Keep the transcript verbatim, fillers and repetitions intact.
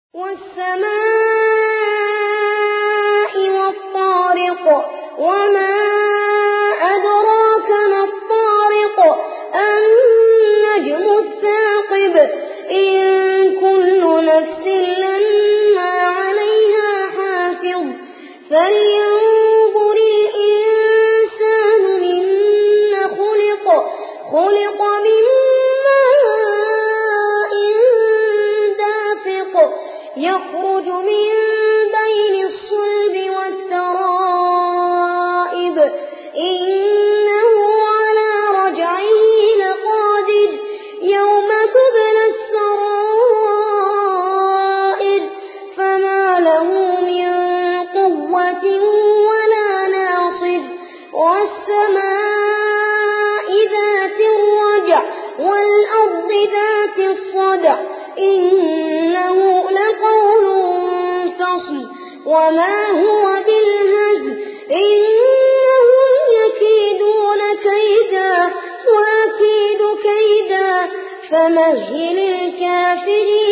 والسماء والطارق وما أدراك ما الطارق النجم الثاقب إن كل نفس لما عليها حافظ فلينظر الإنسان مما خلق خلق من ماء دافق يخرج من بين الصلب والترائب إنه على رجعه لقادر يوم تبلى السرائر فما له من قوة ولا ناصر والسماء ذات الرجع والأرض ذات الصدع إنه لقول فصل وما هو بالهزل إنهم يكيدون كيدا وأكيد كيدا فمهل الكافرين